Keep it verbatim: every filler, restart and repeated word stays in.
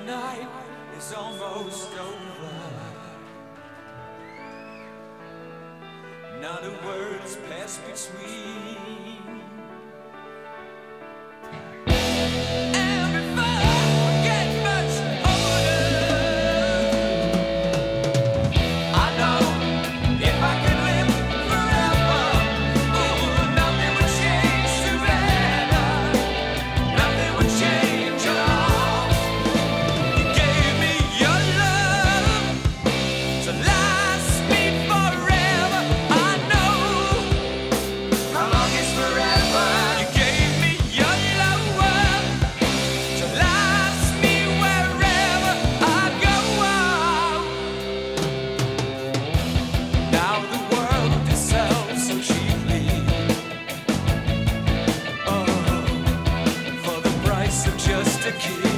night is almost over. Not a word's passed between. And before I get much older, I know if I could live forever, ooh, nothing would change to better. Nothing would change at all. You gave me your love to last me forever. I know how long is forever. You gave me your love to last me wherever I go. Now the world is sold so cheaply, oh, for the price of just a kiss.